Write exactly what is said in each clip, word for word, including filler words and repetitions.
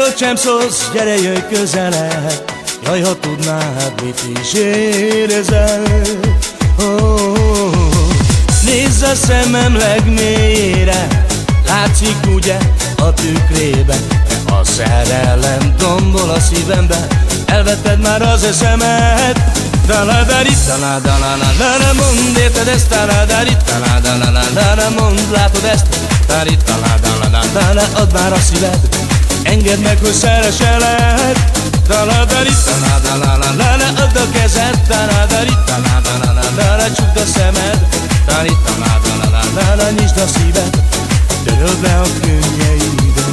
Bölcsem szólsz, gyere, jöjj közelebb. Jaj, ha tudnád, mit is érzel. oh, oh, oh. Nézz a szemem legmélyére, látszik ugye a tükrében. A szerelem tombol a szívembe, elvetted már az eszemet. Taladari, taladala, mondd, érted ezt? Taladari, taladala, mondd, látod ezt? Taladari, taladala, add már a szíved, engedd meg, hogy szereselek. Taladari, taladala, add a kezed. Taladari, taladala, csukd a szemed. Taladari, taladala, nyisd a szíved, töröld le a könnyeidet.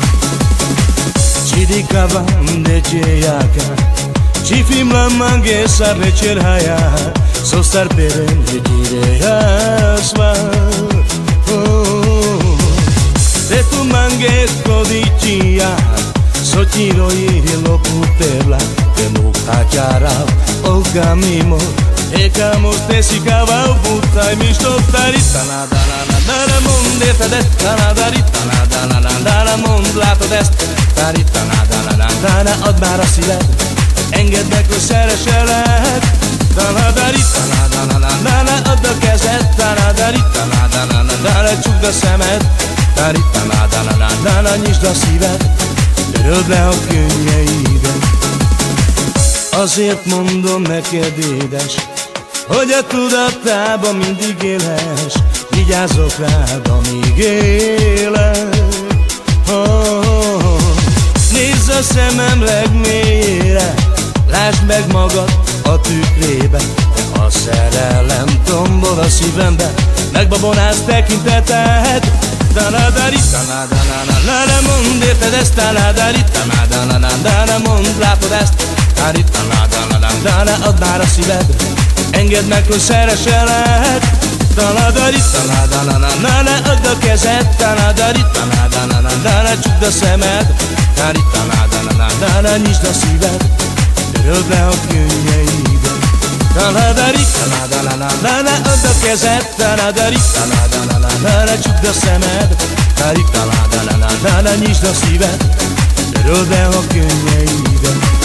Cidika de csilyáka, Cifimla mange sarre cerhaya, Sostar peren de gireyasva. De tu mange kodiccia, Sotiroi loputebla, De mukhatyara ogamimo, Ekamos tesikava butai mistotari. Taladala, mondd, érted ezt? Taladari, taladala, mondd, látod ezt? Taladari, taladala, add már a szíved, engedd meg, hogy szereselek. Taladari, taladala, add a kezed. Taladari, taladala, csukd a szemed. Taladari, taladala, nyisd a szíved, töröld le a könnyeidet. Azért mondom neked, édes, hogy a tudatában mindig élhess. Vigyázzok rád, amíg élek. oh, oh, oh. Nézz a szemem legmélyére, lásd meg magad a tükrébe. A szerelem tombol a szívembe, megbabonász tekinteted. Taladari, taladala, mondd, érted ezt? Taladari, taladala, mondd, látod ezt? Taladari, taladala, add már a szíved, engedd meg, hogy szereselek. Taladari, taladala, add a kezed. Taladari, taladala, csukd a szemed. Taladari, taladala, nyisd a szíved, töröld le a könnyeidet. Taladari, taladala, add a kezed. Taladari, taladala, csukd a szemed. Taladari, taladala, nyisd a szíved, töröld le a könnyeidet.